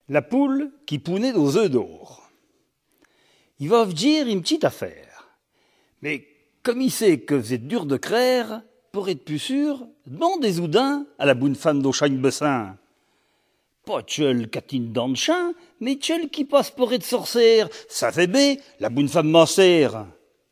La poule qui pounait aux œufs d'or. Il va vous dire une petite affaire. Mais comme il sait que vous êtes dur de craire, pour être plus sûr, demande des oudins à la bonne femme d'Auchagne-Bessin. Pas tcheul catine dans le chien, mais tcheul qui passe pour être sorcière. Ça fait bé, la bonne femme m'en sert.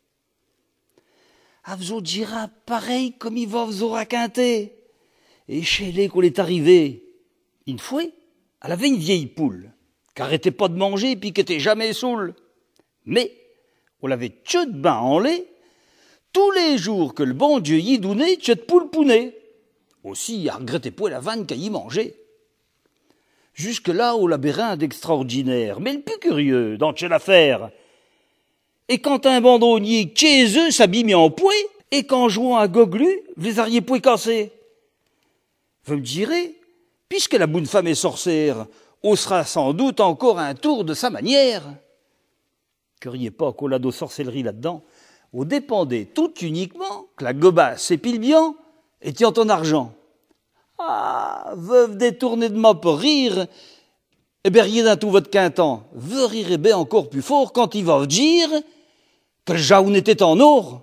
Ah, vous dira pareil comme il va vous raconter. Et chez les qu'on est arrivé. Une fois, elle avait une vieille poule, qui arrêtait pas de manger puis qui était jamais saoule. Mais, on l'avait tcheu de bain en lait, tous les jours que le bon Dieu y donnait, tcheu de poule pounait. Aussi, elle regrettait pas la vanne qu'elle y mangeait. Jusque-là, on l'avait rien d'extraordinaire, mais le plus curieux dans tcheu l'affaire. Et quand un bandonnier chez eux s'abîme en pouet, et qu'en jouant à goglu, vous les auriez pouet cassés. Vous me direz, puisque la bonne femme est sorcière, osera sans doute encore un tour de sa manière. Curiez pas qu'on a de sorcellerie là-dedans. On dépendait tout uniquement que la gobasse et pilbian étaient en argent. Ah, veuve détournée de moi pour rire, eh bien, rien d'un tout votre quintan. Vous rirez bien encore plus fort quand il va vous dire que le jaune était en or.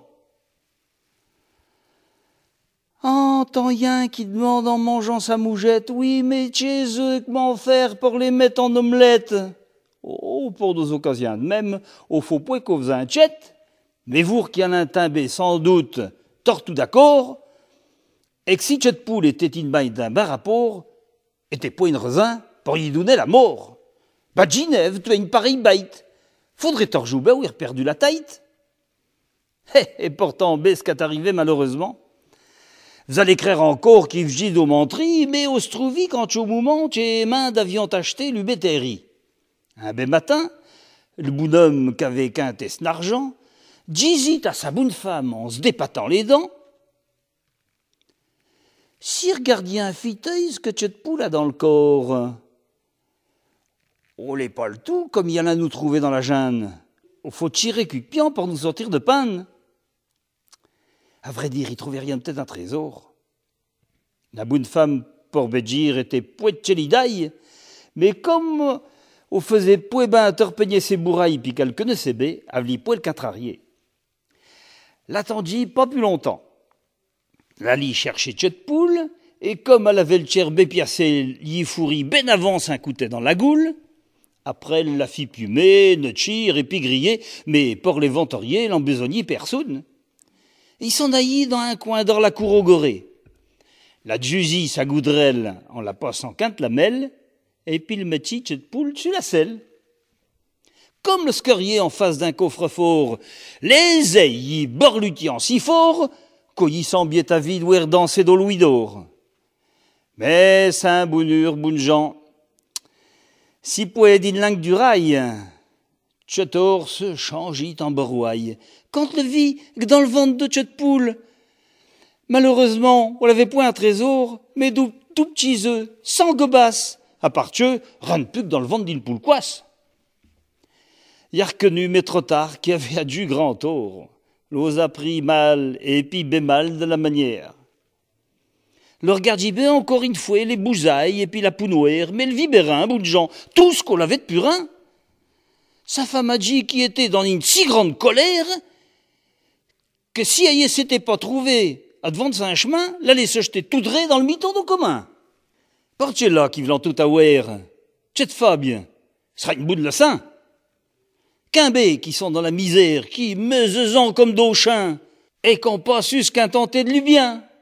Entend rien qui demande en mangeant sa mougette, oui, mais chez eux, comment faire pour les mettre en omelette? Oh, pour des occasions de même, au faut point qu'on faisait un tchète, mais vous qui en a timbé sans doute, tort tout d'accord, et que si tchète poule était une bain d'un bas rapport, était point une raisin pour y donner la mort. Bah, Ginève, tu es une pareille bête. Faudrait t'en rejouer ou il a perdu la tête. Et pourtant, ce qu'est arrivé malheureusement. Vous allez craire encore qu'il v'git d'au mentri, mais on se trouve quand au moment, tes mains d'avion acheté l'ubétérie. Un bé matin, le bonhomme qu'avait quinté son argent, dit à sa bonne femme en se dépatant les dents, si regardiez un fiteuse que tu te poule a dans le corps. On l'est pas le tout, comme il y en a nous trouver dans la Jeanne. Il faut tirer cupiant pour nous sortir de panne. À vrai dire, il trouvait rien, peut-être un trésor. La bonne femme, pour bédire, était pouette chelidaille, mais comme on faisait pouet ben interpeigner ses bourrailles puis qu'elle connaissait bé, elle v'lit pouet le contrarier. L'attendit pas plus longtemps. La lit cherchait tchè de poule, et comme elle avait le tiers bépiacé, y fourrit ben avance un coutet dans la goule, après elle la fit plumer, notchir et puis griller, mais pour les ventoriers, l'embesognier personne. Il s'en aillit dans un coin d'or la cour au goré. La jusie sa goudrelle en la passant quinte la mêle, et puis le mettit tchè de poule sur la selle. Comme le scorier en face d'un coffre-fort, les ailes y borlutiant si fort, qu'au y semblait à vide ouer danser dans louis d'or. Mais c'est un bonheur, bon gens. Si pouet d'une langue du rail, tchètor se changit en barouaille. Quand le vit dans le ventre de tchè de poule, malheureusement, on l'avait point un trésor, mais tout petits œufs, sans gobasse, à part tchè, rien de plus que dans le ventre d'une poule coisse. Y a reconnu, mais trop tard, qui avait adju grand tort. L'ose a pris mal, et puis bémal de la manière. Le regardit bien encore une fois les bousailles, et puis la pounouère, mais le vibérin, bout de gens, tout ce qu'on avait de purin. Sa femme a dit qui était dans une si grande colère, que si elle s'était pas trouvée à devant de un chemin, elle allait se jeter tout droit dans le miton de commun. Portiez là qui v'lant tout à ouer. Tchè de Fabien, ce sera une bout de le sein. Quimbé qui sont dans la misère, qui meusent comme d'au chien, et qu'on pas su ce qu'un tenté de lui bien.